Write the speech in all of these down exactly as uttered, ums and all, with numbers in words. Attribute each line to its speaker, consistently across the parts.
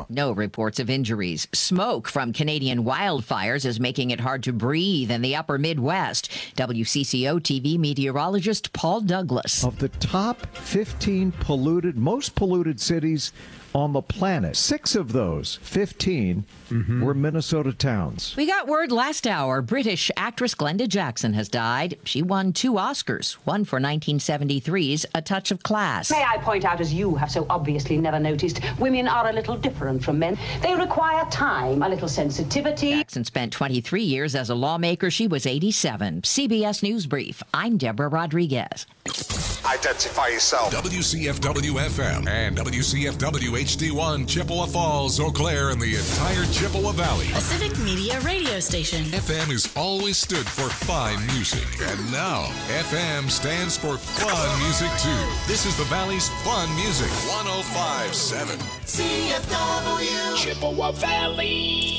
Speaker 1: No reports of injuries. Smoke from Canadian wildfires is making it hard to breathe in the upper Midwest. W C C O T V meteorologist Paul Douglas.
Speaker 2: Of the top fifteen polluted, most polluted cities on the planet, six of those fifteen mm-hmm. were Minnesota towns.
Speaker 1: We got word last hour British actress Glenda Jackson has died. She won two Oscars, one for nineteen seventy-three's A Touch of Class.
Speaker 3: May I point out, as you have so obviously never noticed, women are a little different from men. They require time, a little sensitivity.
Speaker 1: Jackson spent twenty-three years as a lawmaker. She was eighty-seven. C B S News Brief. I'm Deborah Rodriguez.
Speaker 4: Identify yourself.
Speaker 5: W C F W F M and W C F W H D one, Chippewa Falls, Eau Claire, and the entire Chippewa Valley.
Speaker 6: A civic media radio station.
Speaker 5: F M has always stood for fine music. And now, F M stands for fun music, too. This is the Valley's fun music. one oh five point seven.
Speaker 7: C F W.
Speaker 8: Chippewa Valley.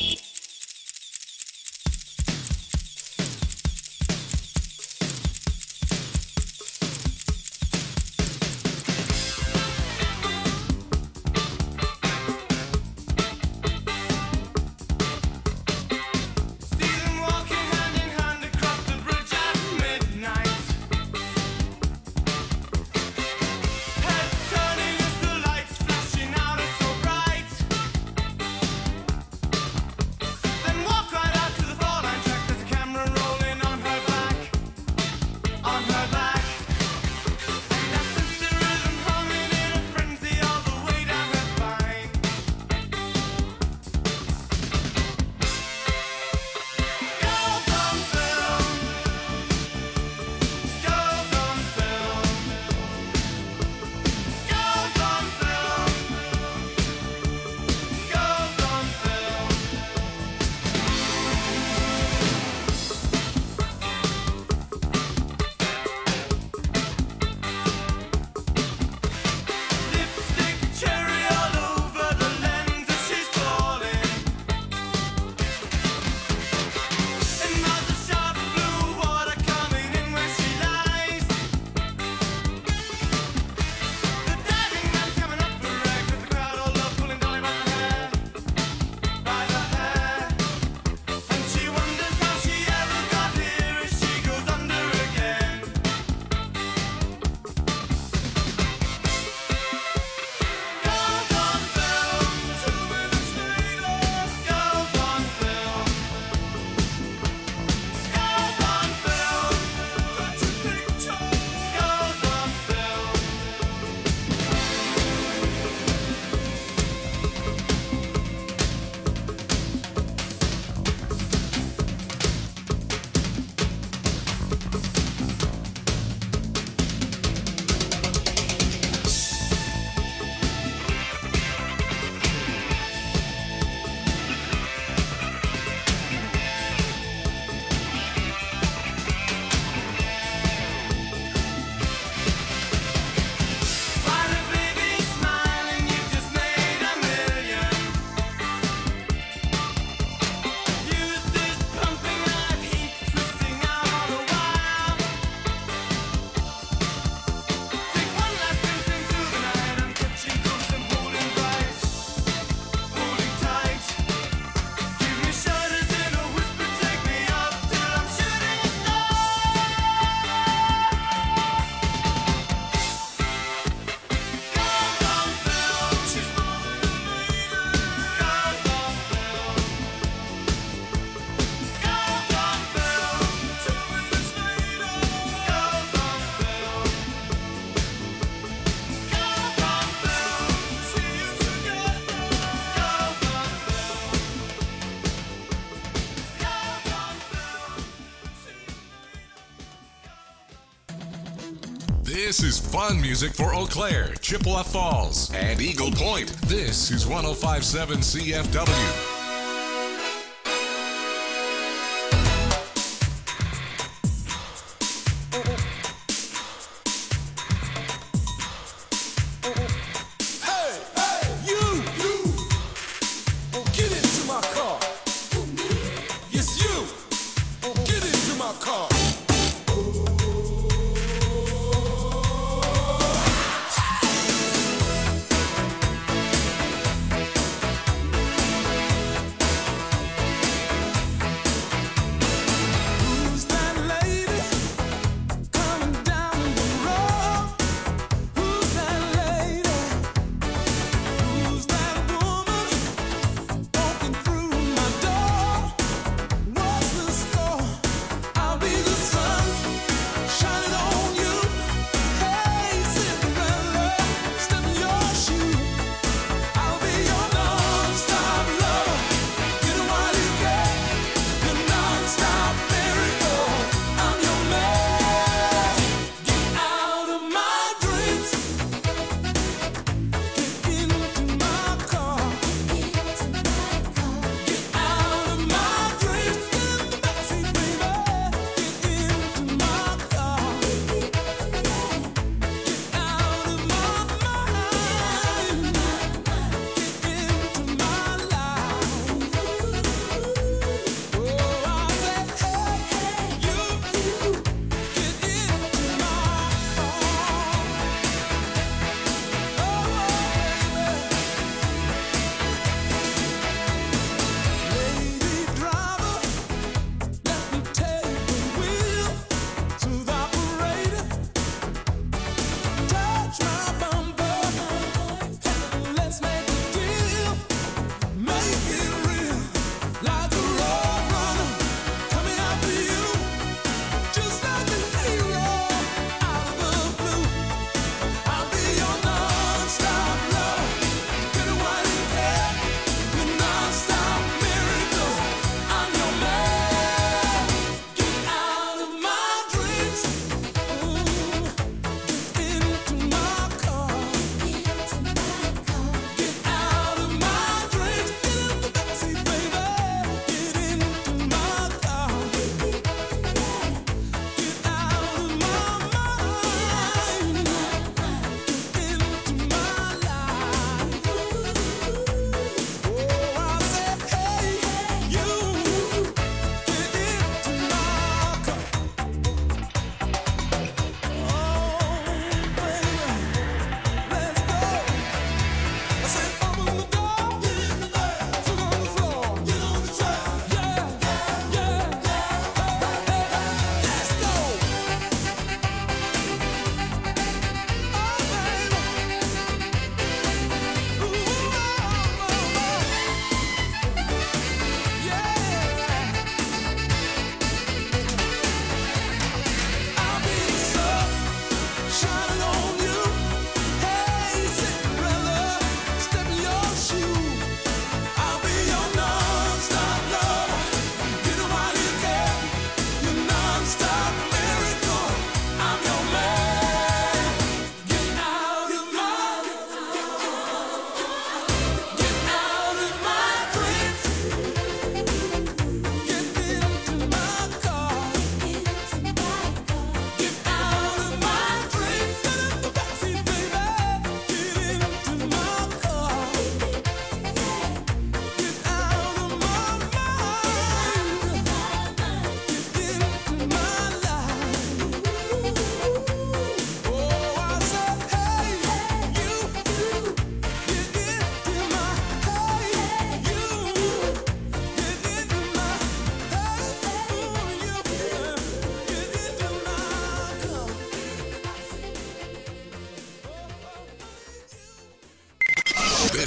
Speaker 5: This is fun music for Eau Claire, Chippewa Falls, and Eagle Point. This is one oh five point seven C F W.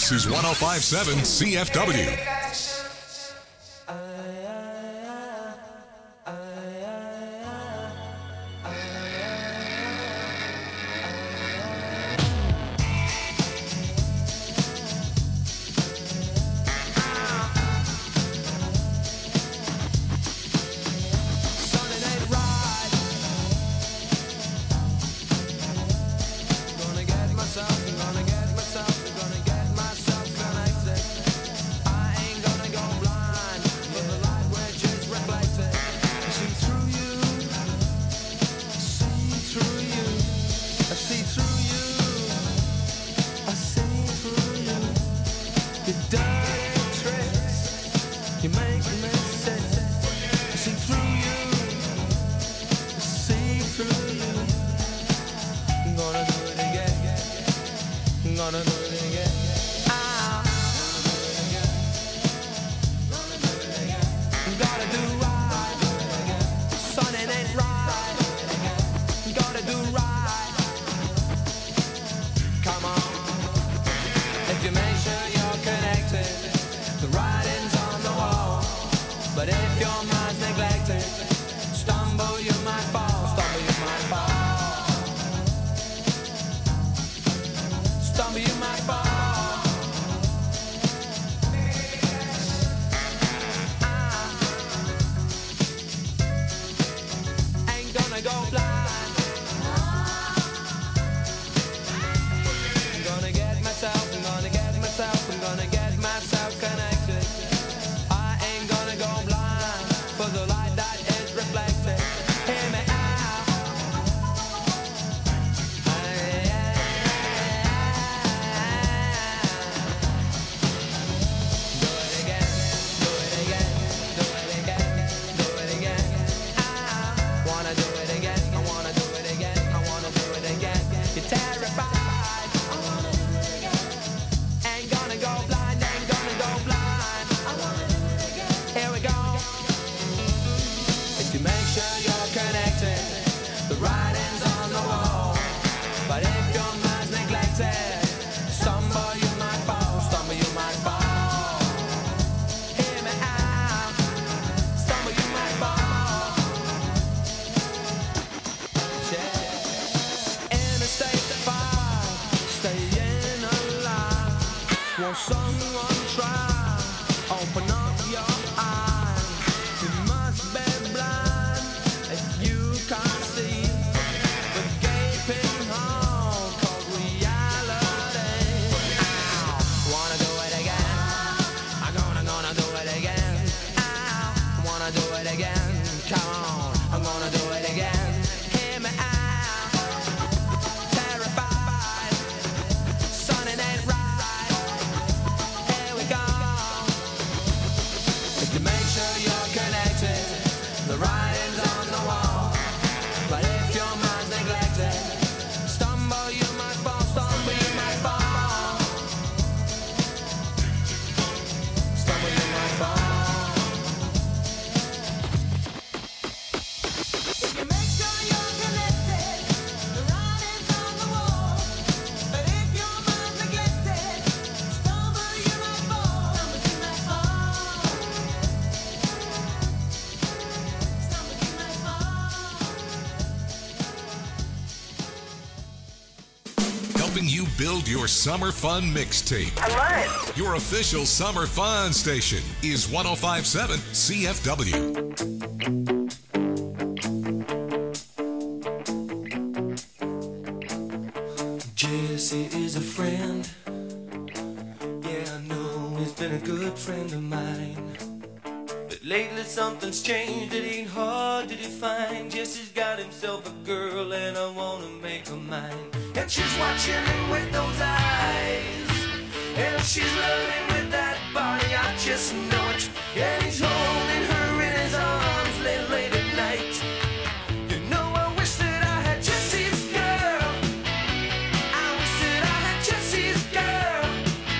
Speaker 5: This is one oh five point seven C F W. Build your summer fun mixtape.
Speaker 9: I love
Speaker 5: it. Your official summer fun station is one oh five point seven C F W.
Speaker 10: Jesse is a friend. Yeah, I know he's been a good friend of mine. But lately something's changed. It ain't hard to define. Jesse's got himself a girl and I wanna make her mine. And she's watching him with those eyes, and she's loving with that body, I just know it. And he's holding her in his arms late, late at night. You know I wish that I had Jesse's girl. I wish that I had Jesse's girl.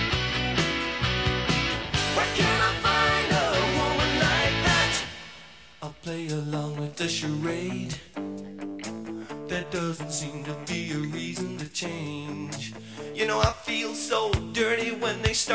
Speaker 10: Where can I find a woman like that? I'll play along with the charade. There doesn't seem to be a reason to change. You know I feel so dirty when they start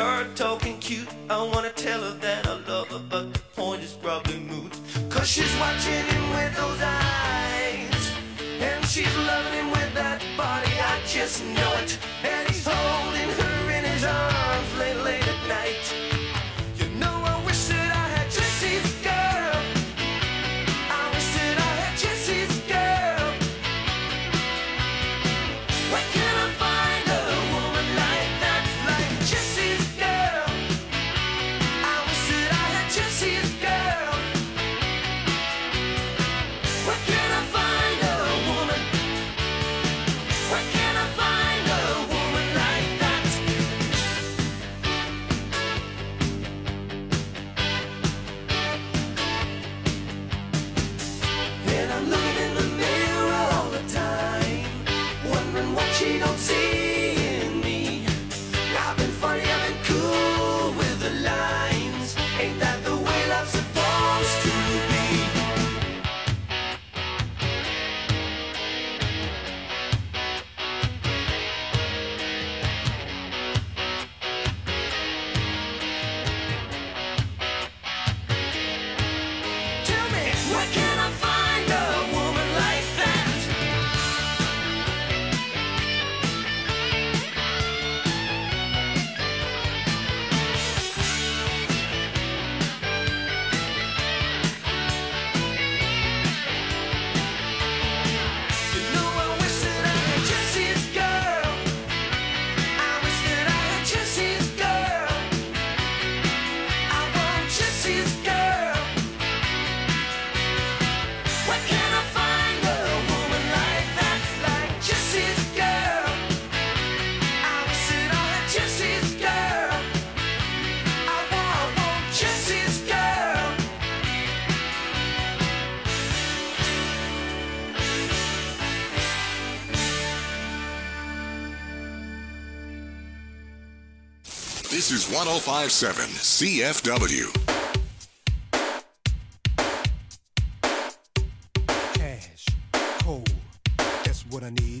Speaker 10: wanna tell her that I love her, but the point is probably moot. Cause she's watching him with those eyes, and she's loving him with that body, I just know it. And he's holding her in his arms late, late at night. You know I wish that I had Jesse's girl. I wish that I had Jesse's girl. Where can I find a woman like that, like Jesse's girl? I wish that I had Jesse's girl. Where can I find a woman? Where can I find a woman like that? And I'm looking in the mirror all the time, wondering what she don't see in me. I've been funny, I've been cool with the lines. Ain't that the way love's supposed to be? Tell me, where can I find a woman like that? You know I wish that I had Jesse's girl. I wish that I had Jesse's girl. I want Jesse's girl. Where can I find a woman like that, like Jesse's girl? I wish that I had Jesse's girl. I want, I want Jesse's girl.
Speaker 5: This is one oh five point seven C F W.
Speaker 9: Cash, cold, that's what I need.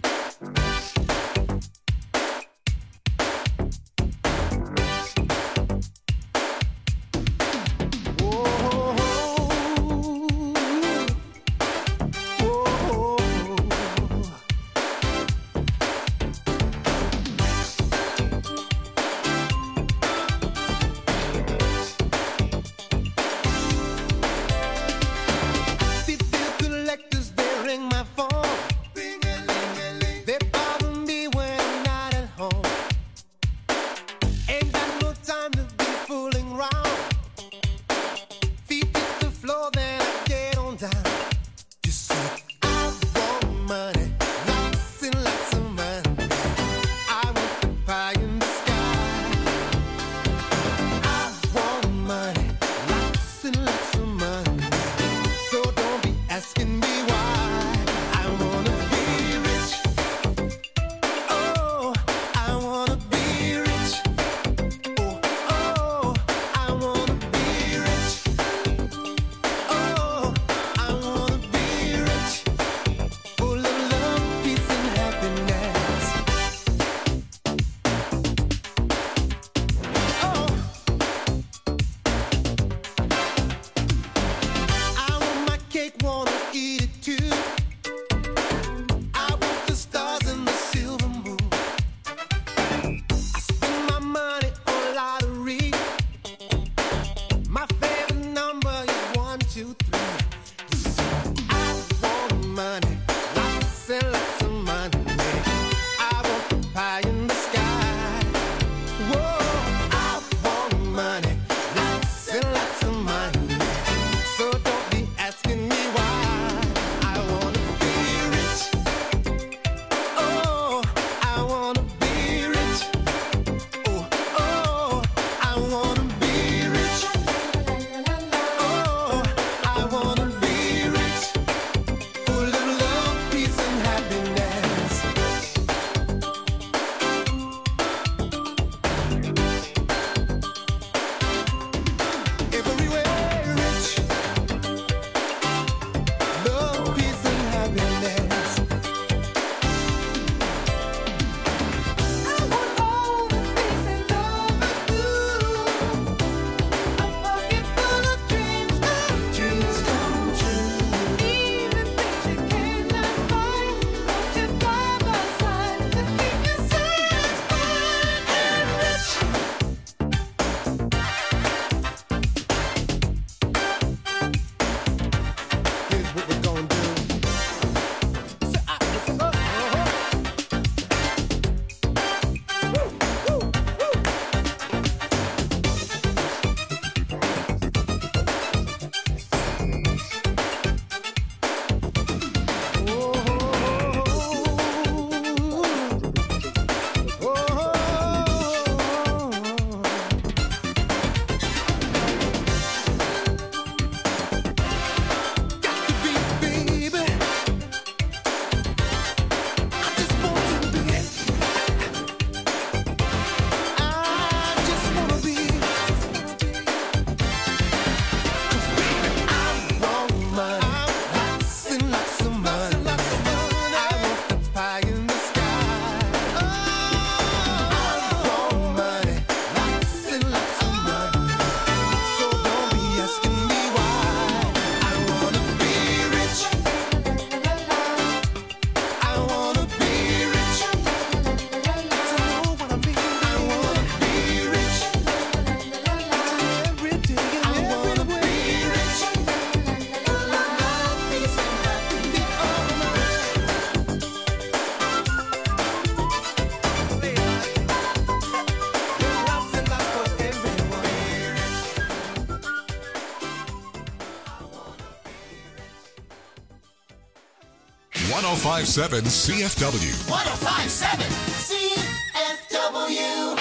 Speaker 5: one oh five point seven C F W.
Speaker 7: one oh five point seven C F W.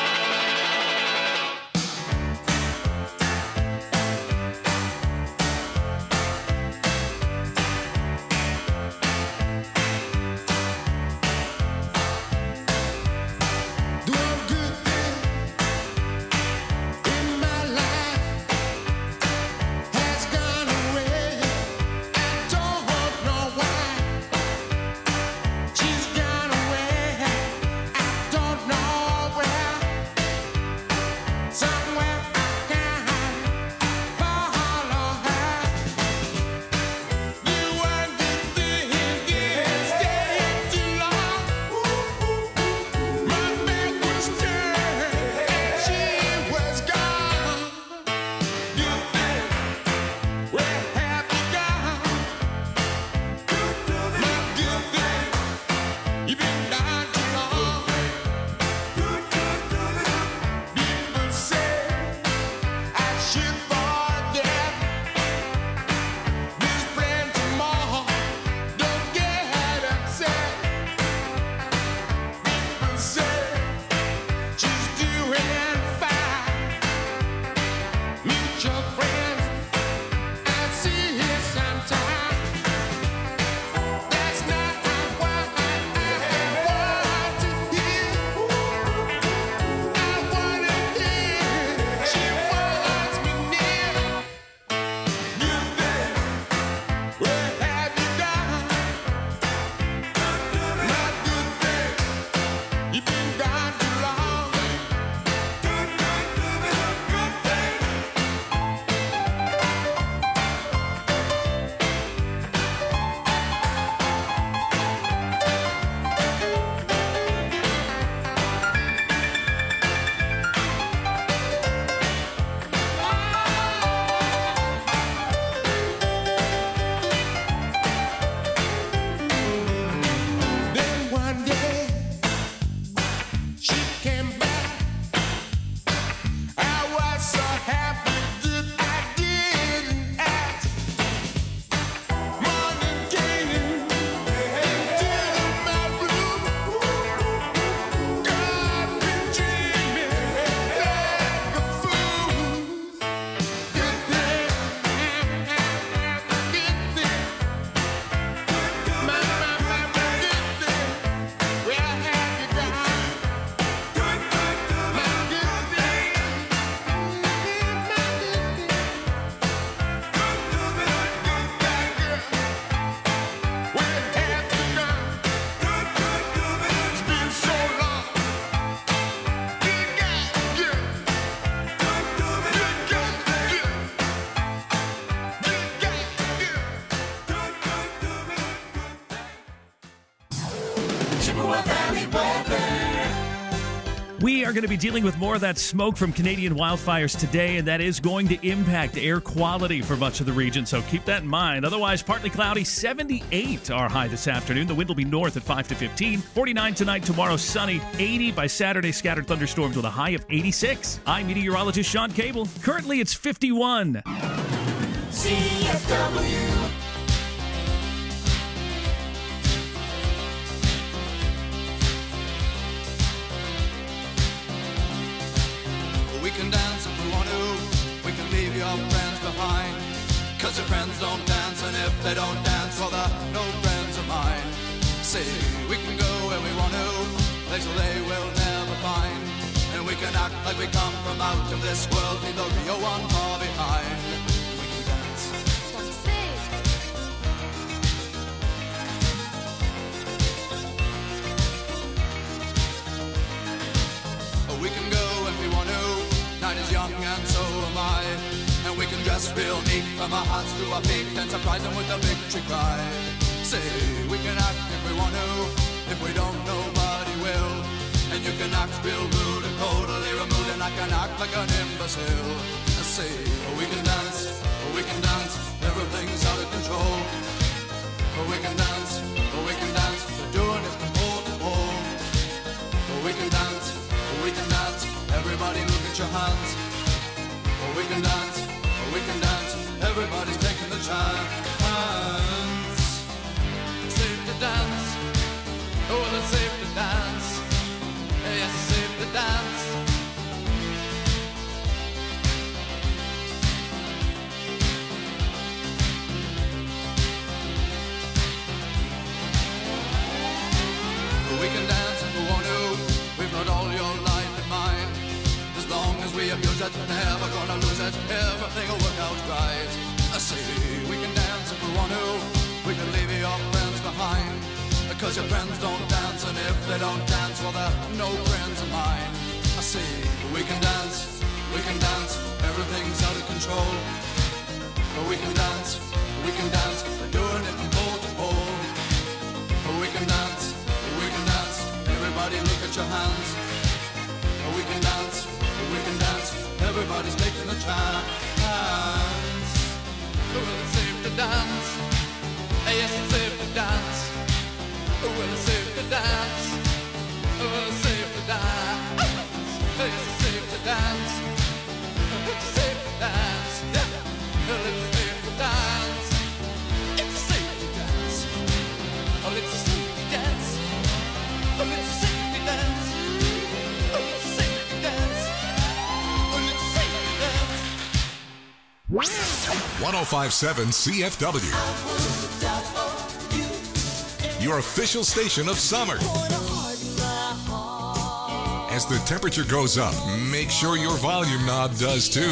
Speaker 11: We are going to be dealing with more of that smoke from Canadian wildfires today, and that is going to impact air quality for much of the region, so keep that in mind. Otherwise, partly cloudy, seventy-eight our high this afternoon. The wind will be north at five to fifteen. forty-nine tonight, tomorrow sunny. eighty by Saturday, scattered thunderstorms with a high of eighty-six. I'm meteorologist Sean Cable. Currently, it's fifty-one.
Speaker 7: C F W.
Speaker 10: We can dance if we want to, we can leave your friends behind. Cause your friends don't dance, and if they don't dance, well they're no friends of mine. See, we can go where we want to, places they will never find. And we can act like we come from out of this world, leave the real one far behind. We can dance. Oh, we can go if we want to. Night is young and so am I, and we can dress real neat from our hearts to our feet and surprise them with a victory cry. Say, we can act if we want to, if we don't, nobody will. And you can act real rude and totally removed, and I can act like an imbecile. Say, oh, we can dance, oh, we can dance, everything's out of control. Oh, we can dance, oh, we can dance, we're doing it from pole to pole. Oh, we can dance, oh, we can dance, everybody look at your hands. Oh, we can dance, oh, we can dance, everybody's taking the chance. Safe to dance.
Speaker 12: lose it, never gonna lose it. Everything will work out right. I say we can dance if we want to. We can leave your friends behind. Because your friends don't dance, and if they don't dance, well, they're no friends of mine. I say we can dance, we can dance. Everything's out of control. But we can dance, we can dance. We're doing it from pole to pole. But we can dance, we can dance. Everybody look at your hands. But we can dance, we can dance. Everybody's taking a chance. Well, it's safe to dance. Yes, it's safe to dance. Well, it's safe to dance. Well, it's safe to dance. It's safe to dance. It's safe to dance. Well, it's safe to dance. It's safe to dance. Oh, it's safe to dance. Oh, it's safe to dance. Oh, it's safe to dance. Oh, it's safe to dance.
Speaker 5: one oh five point seven C F W. Your official station of summer. As the temperature goes up, make sure your volume knob does too.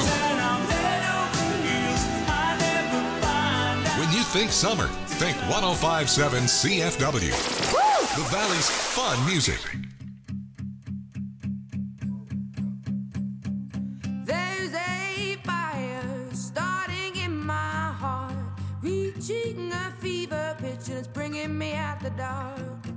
Speaker 5: When you think summer, think one oh five point seven C F W. The Valley's fun music.
Speaker 13: There's a fire starting in my heart, reaching a fever pitch, and it's bringing me out the dark.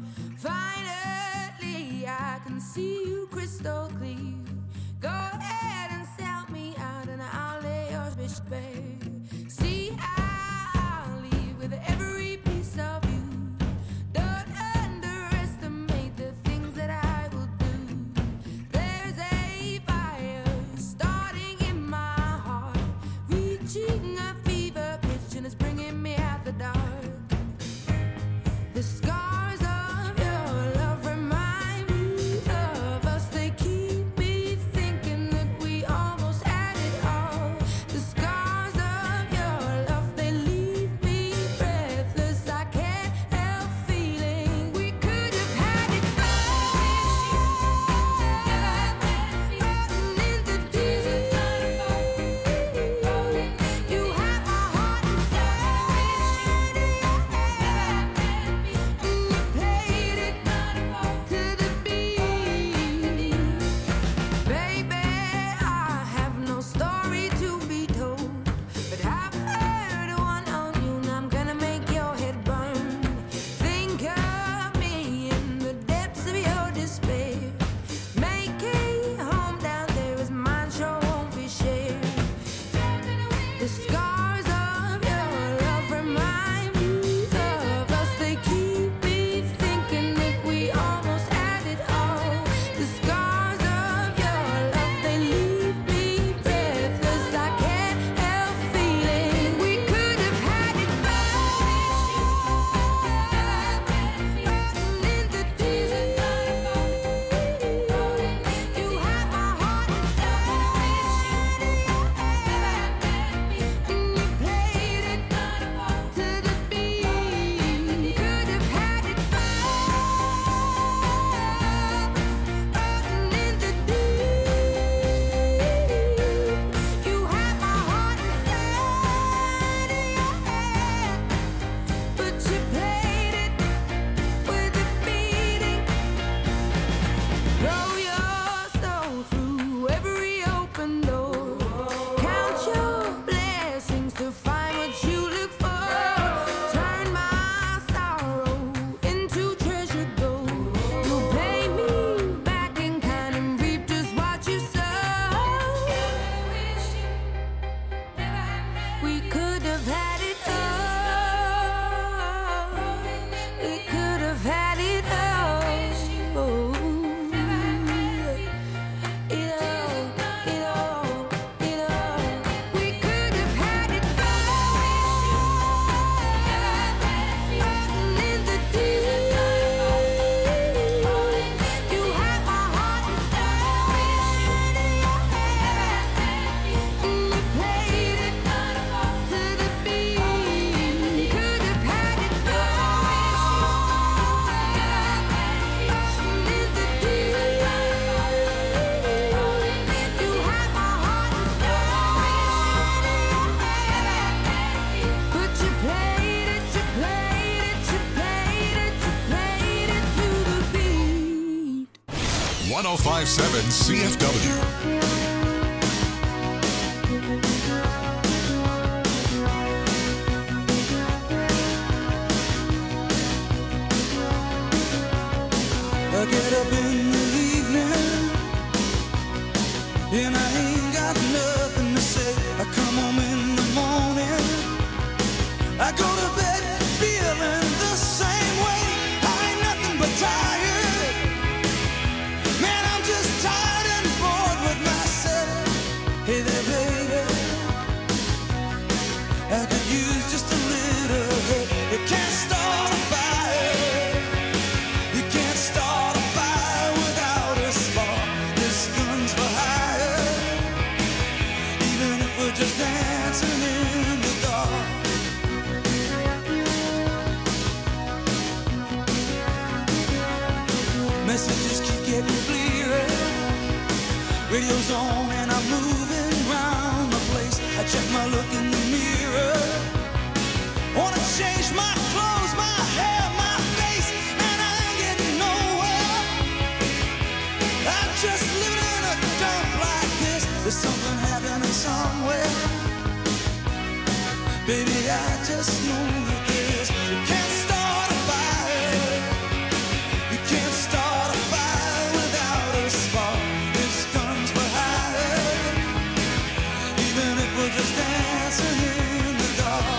Speaker 13: Finally, I can see you crystal clear. Go ahead and sell me out, and I'll lay your bitch bare. See, I'll leave with every piece of you. Don't underestimate the things that I will do. There's a fire starting in my heart, reaching a fever pitch, and it's bringing me out the dark. The scars of your love remind me of us. They keep me thinking that we almost had it all. The scars of
Speaker 5: oh five point seven C F W.
Speaker 14: I get up in the evening and I ain't got nothing to say. I come home in the morning, I go to bed feeling the same way. I ain't nothing but tired. Man, I'm just tired and bored with myself. Hey there, baby, I could use just a little help. You can't start a fire. You can't start a fire without a spark. This gun's for hire. Even if we're just dancing in the dark. Messages keep getting clearer. Radio's on and I'm moving around the place. I check my look in the mirror. Wanna change my clothes, my hair, my face, and I ain't getting nowhere. I'm just living in a dump like this. There's something happening somewhere. Baby, I just know that this. You can't start a fire. You can't start a fire without a spark. This gun's for hire. Even if we're just dancing in the dark.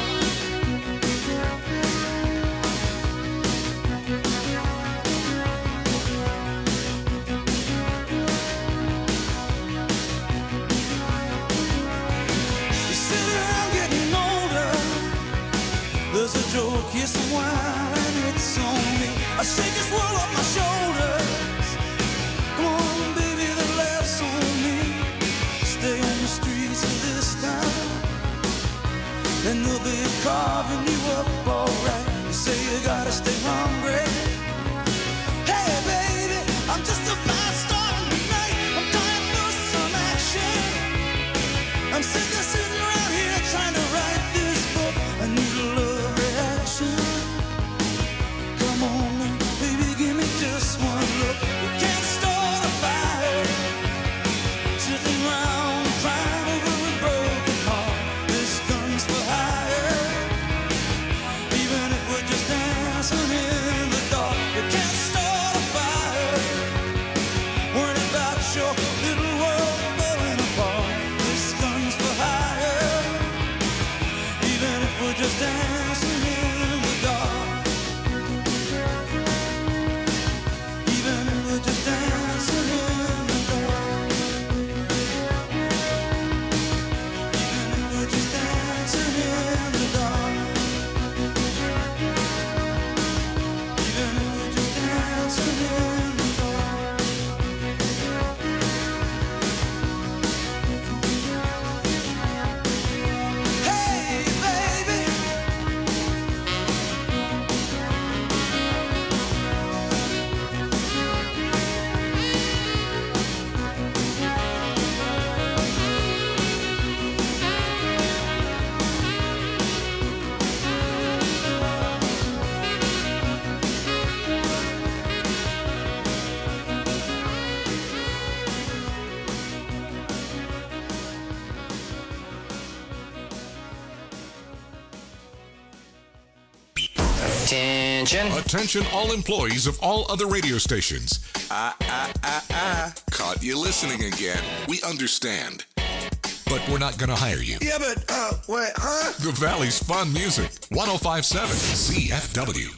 Speaker 14: You sit around getting older. There's a joke, here's some wine, and it's on me. I shake this world off my shoulders. Come on, baby, the laughs on me. Stay on the streets of this town, and they'll be carving you up alright. You say you gotta stay hungry. Hey, baby, I'm just about starting tonight. I'm dying for some action. I'm sick of sitting around here trying to write this book. I need a love reaction. Come on, now, baby, give me just one look. You can't start a fire. Sitting around crying over a broken heart. This gun's for hire. Even if we're just dancing in the dark. You can't start a fire. Worrying about your little world falling apart. This gun's for hire. Even if we're just dancing in the dark. Even if we're just dancing in the dark. Even if we're just dancing in the dark. Even if we're just dancing in the dark. Hey, baby.
Speaker 5: Attention. Attention, all employees of all other radio stations. Ah, ah, ah, ah. Caught you listening again. We understand. But we're not going to hire you.
Speaker 14: Yeah, but, uh, wait, huh?
Speaker 5: The Valley's Fun Music. one oh five point seven C F W.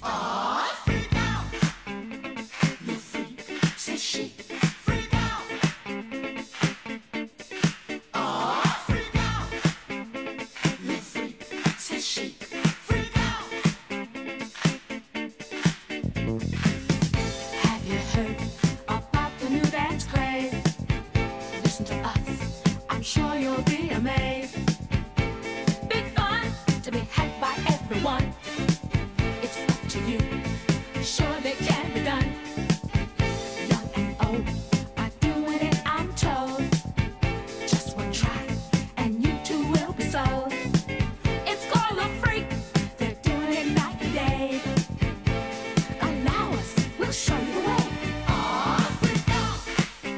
Speaker 13: Have you heard about the new dance craze? Listen to us, I'm sure you'll be amazed. Big fun to be had by everyone. It's up to you, surely can be done. Young and old are doing it, I'm told. Just one try, and you too will be sold. It's called a freak, they're doing it night and day. Allow us, we'll show you the way. Aw, freak out.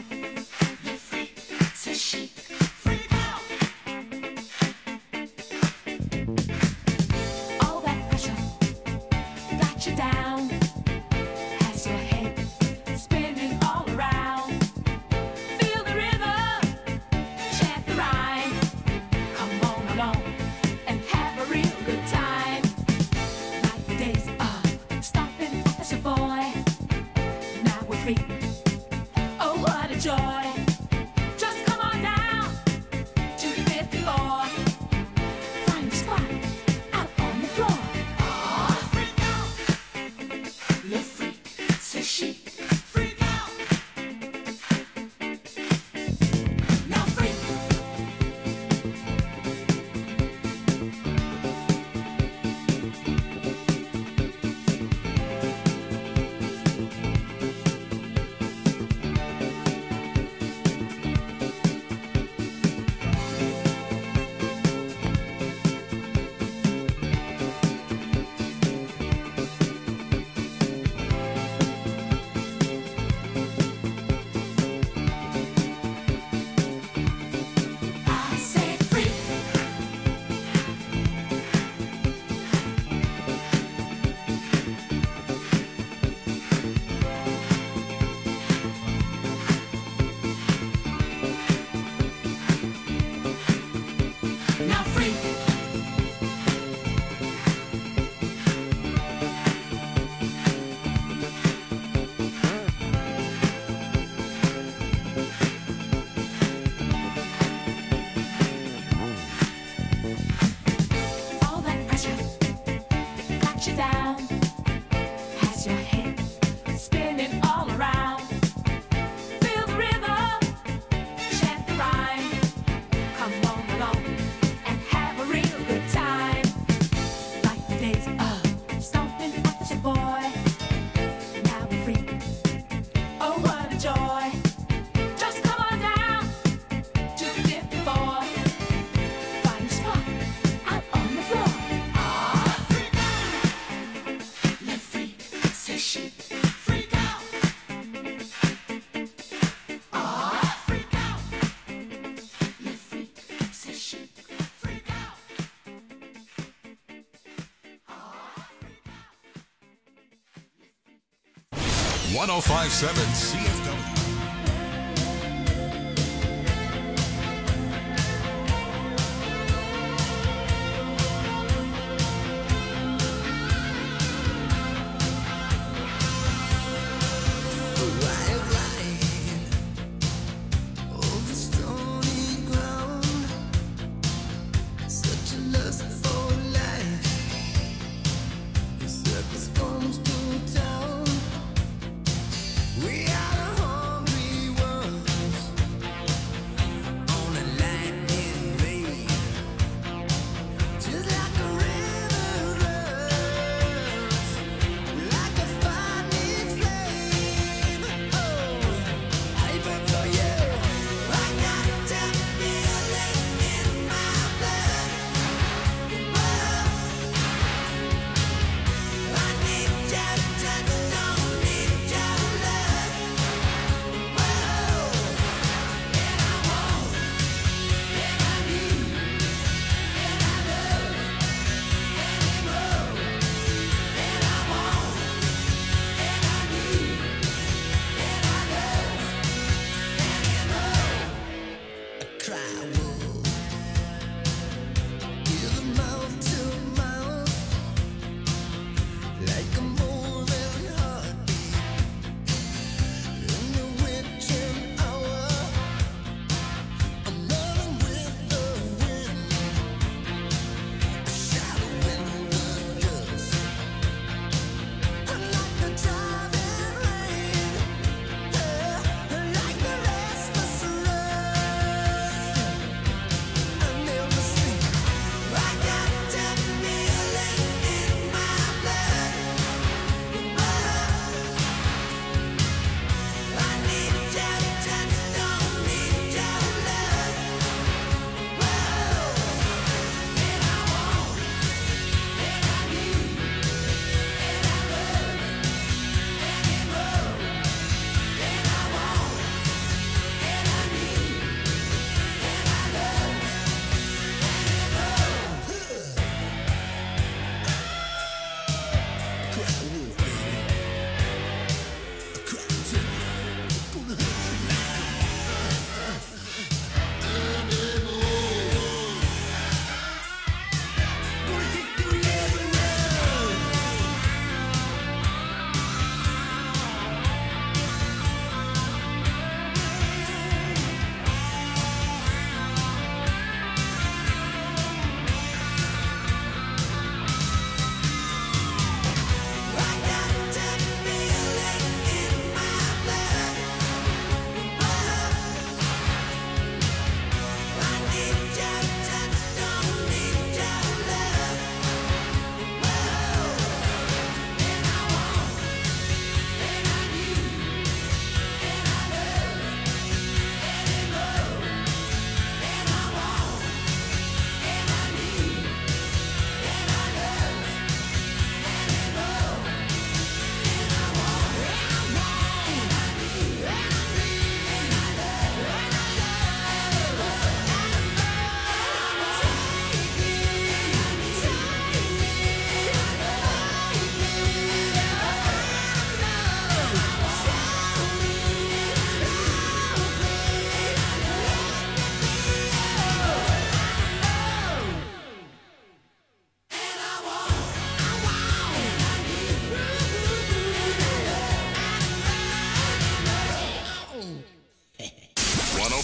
Speaker 14: free.
Speaker 13: All that pressure got you down, has your head spinning all around. Feel the rhythm, chant the rhyme. Come on along and have a real good time. Like the days of stomping up your boy. Now we're free. Oh, what a joy. Just come on down to the fifty-four. Find a spot out on the floor. Ah, freak out. Let freak say she. Freak out. Ah, freak out. Let freak say she. Freak out.
Speaker 5: one oh five point seven C F W.
Speaker 14: We are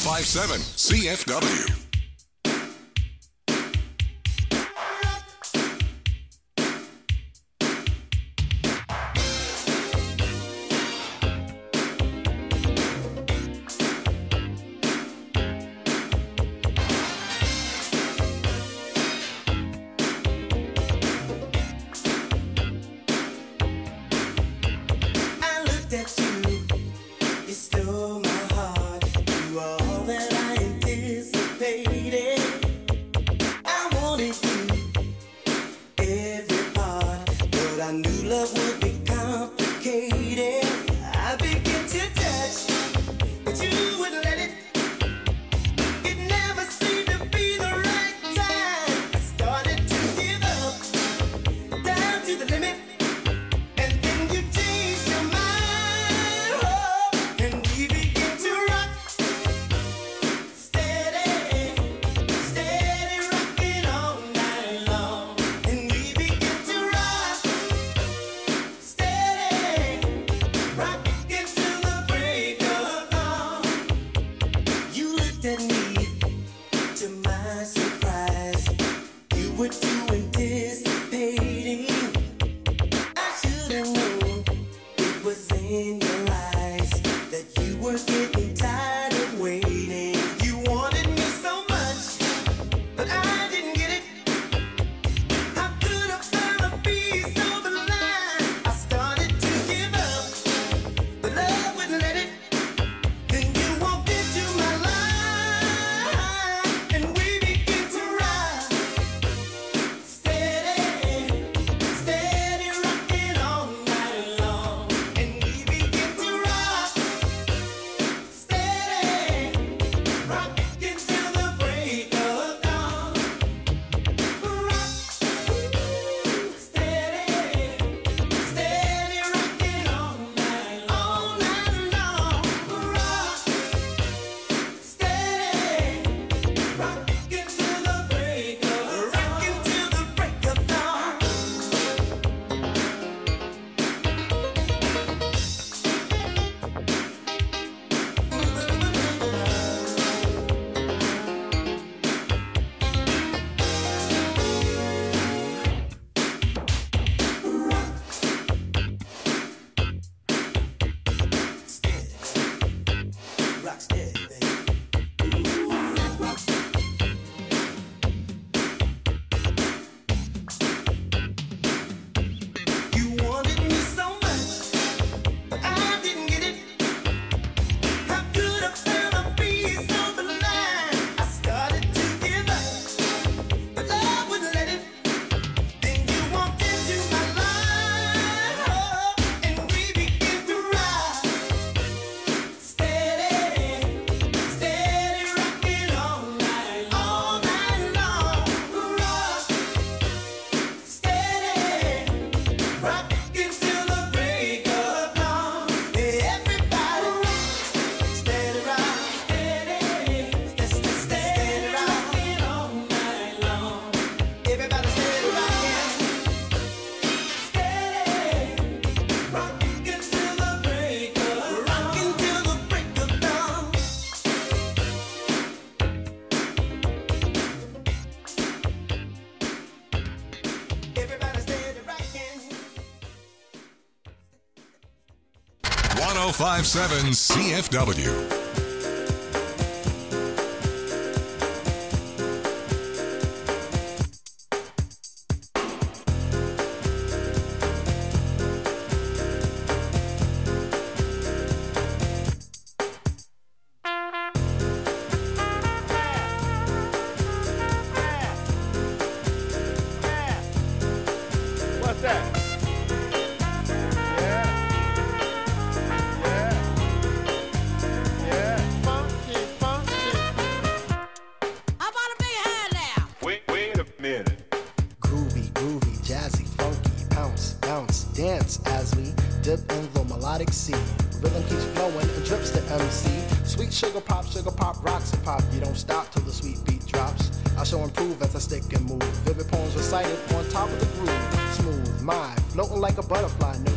Speaker 5: five seven C F W. one oh five point seven C F W.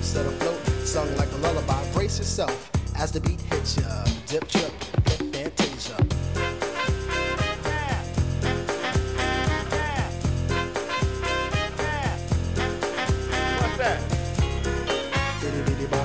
Speaker 15: Sung like a lullaby, brace yourself as the beat hits ya. Dip, trip, hip, fantasia. Fantasia.
Speaker 16: What's that?
Speaker 15: Diddy diddy bop.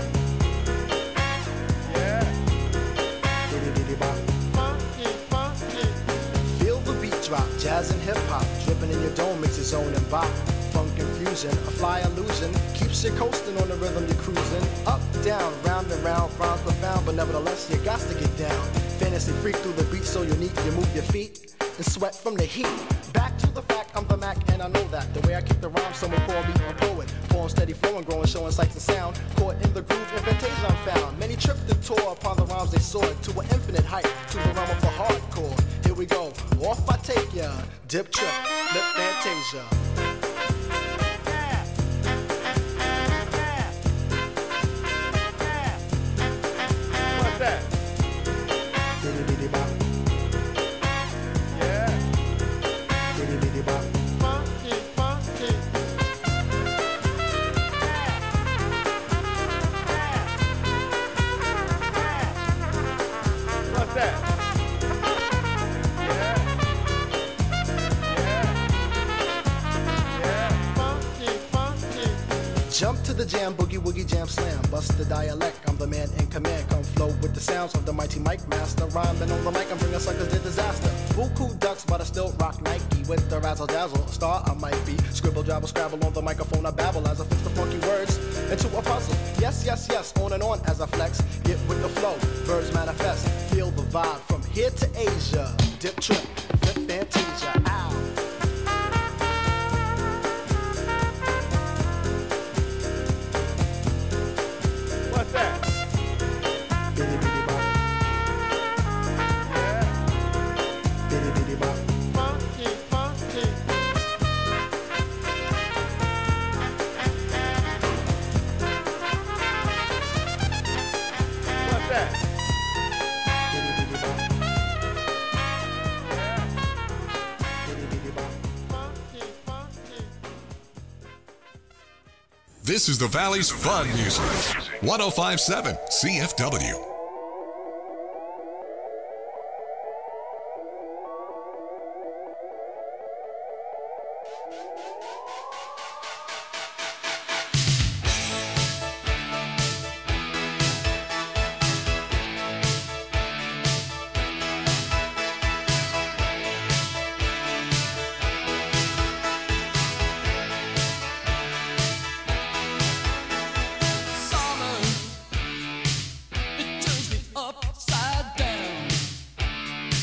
Speaker 16: Yeah.
Speaker 15: Diddy diddy bop.
Speaker 16: Funky, funky.
Speaker 15: Feel the beat drop, jazz and hip hop, dripping in your dome makes it zone and bop. Funk confusion, a fly illusion, keeps you coasting on the rhythm you're cruising. Up, down, round and round, rhymes profound, but nevertheless you got to get down. Fantasy freak through the beat so unique, you move your feet and sweat from the heat. Back to the fact, I'm the Mac and I know that. The way I keep the rhyme, someone call me a poet. Poem steady flowing, growing, showing sights and sound. Caught in the groove, in Fantasia I'm found. Many tripped and tore upon the rhymes they soared to an infinite height, to the realm of the hardcore. Here we go, off I take ya, dip trip, lip Fantasia.
Speaker 16: What's that?
Speaker 15: Diddy diddy bop.
Speaker 16: Yeah.
Speaker 15: Diddy diddy bop.
Speaker 16: Funky, funky. What's that? Yeah. Yeah. Yeah. Funky, funky.
Speaker 15: Jump to the jam, boogie woogie jam slam. Bust the dialect, I'm the man in command. Come flow with the sounds of the mighty mic master. Rhyming on the mic, I'm bringing suckers to disaster. Buku ducks, but I still rock Nike. With the razzle dazzle, a star I might be. Scribble, jabble, scrabble on the microphone, I babble as I fix the funky words into a puzzle. Yes, yes, yes, on and on as I flex. Get with the flow, birds manifest. Feel the vibe from here to Asia. Dip trip, flip Fantasia, ow.
Speaker 16: What's that?
Speaker 15: Diddy diddy bop.
Speaker 16: Yeah.
Speaker 15: Diddy diddy bop.
Speaker 16: Funky, funky. What's that?
Speaker 15: Diddy diddy bop.
Speaker 16: Yeah.
Speaker 15: Diddy diddy bop.
Speaker 16: Funky, funky.
Speaker 5: This is the Valley's fun music. one oh five point seven C F W.
Speaker 14: Summer, it turns me upside down.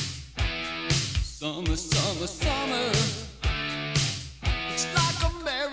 Speaker 14: Summer, summer, summer, it's like a merry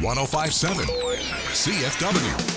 Speaker 5: one oh five point seven C F W.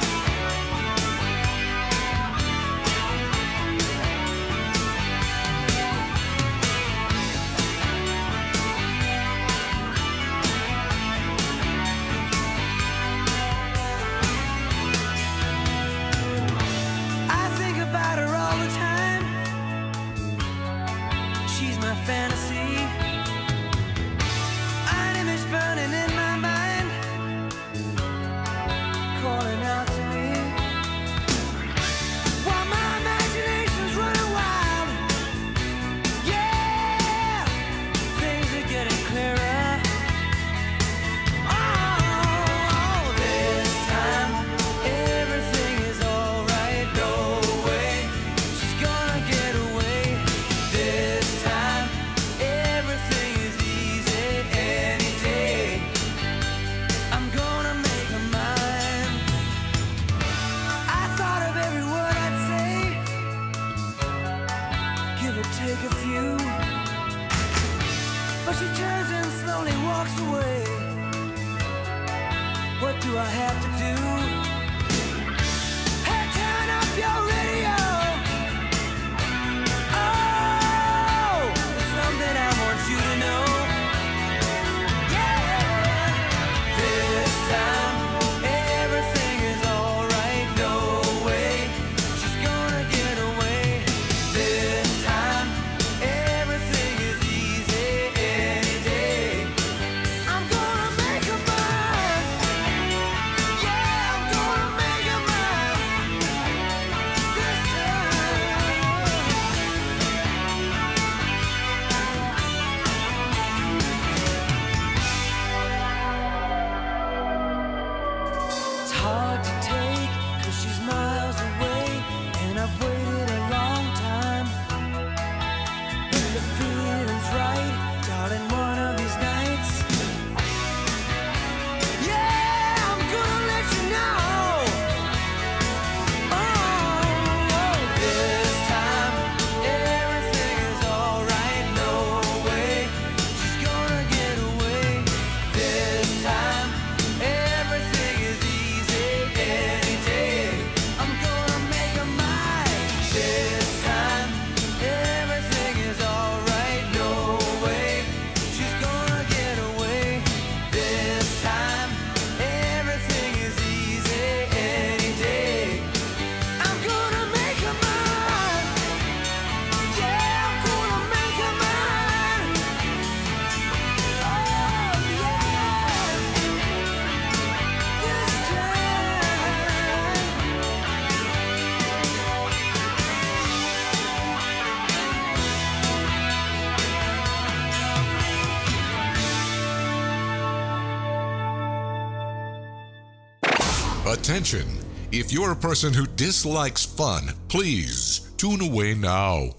Speaker 5: Attention! If you're a person who dislikes fun, please tune away now.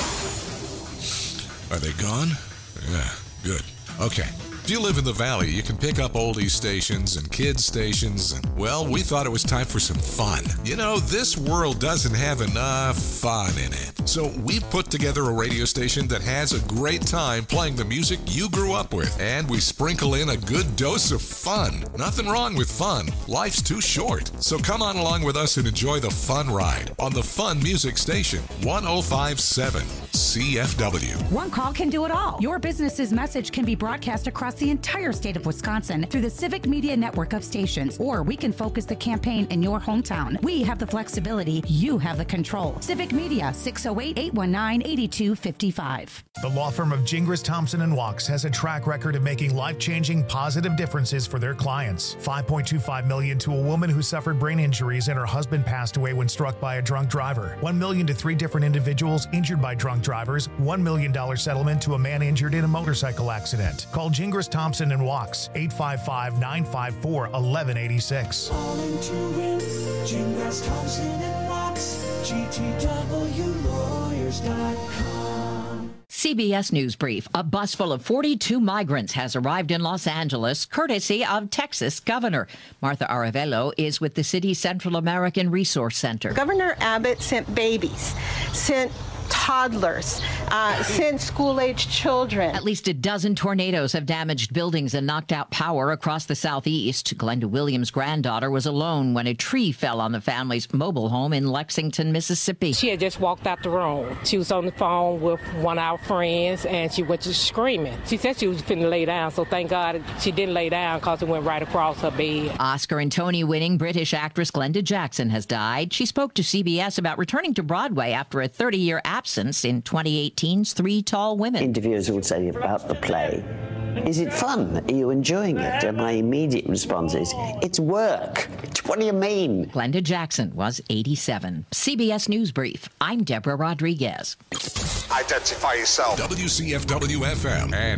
Speaker 5: Are they gone? Yeah, good. Okay. If you live in the valley, you can pick up oldies stations and kids stations, and, well, we thought it was time for some fun. You know, this world doesn't have enough fun in it. So we've put together a radio station that has a great time playing the music you grew up with, and we sprinkle in a good dose of fun. Nothing wrong with fun. Life's too short. So come on along with us and enjoy the fun ride on the Fun Music Station, one oh five point seven C F W.
Speaker 17: One call can do it all. Your business's message can be broadcast across the entire state of Wisconsin through the Civic Media network of stations, or we can focus the campaign in your hometown. We have the flexibility. You have the control. Civic Media, six oh eight, eight one nine, eight two five five.
Speaker 18: The law firm of Gingras, Thompson and Wachs has a track record of making life-changing positive differences for their clients. five point two five million dollars to a woman who suffered brain injuries and her husband passed away when struck by a drunk driver. one million dollars to three different individuals injured by drunk drivers. one million dollars settlement to a man injured in a motorcycle accident. Call Gingras, Thompson and Wachs, eight five five, nine five four, one one eight six.
Speaker 14: Calling to win, Gingras, Thompson and Wachs, G T W lawyers dot com.
Speaker 1: C B S News Brief. A bus full of forty-two migrants has arrived in Los Angeles, courtesy of Texas Governor. Martha Aravello is with the city's Central American Resource Center.
Speaker 19: Governor Abbott sent babies, sent toddlers, uh, send school-age children.
Speaker 1: At least a dozen tornadoes have damaged buildings and knocked out power across the southeast. Glenda Williams' granddaughter was alone when a tree fell on the family's mobile home in Lexington, Mississippi.
Speaker 20: She had just walked out the room. She was on the phone with one of our friends, and she went to screaming. She said she was finna lay down, so thank God she didn't lay down because it went right across her bed.
Speaker 1: Oscar and Tony-winning British actress Glenda Jackson has died. She spoke to C B S about returning to Broadway after a thirty-year absence in twenty eighteen's Three Tall Women.
Speaker 21: Interviewers would say about the play, is it fun? Are you enjoying it? And my immediate response is, it's work. What do you mean?
Speaker 1: Glenda Jackson was eighty-seven. C B S News Brief. I'm Deborah Rodriguez.
Speaker 4: Identify yourself.
Speaker 5: W C F W F M and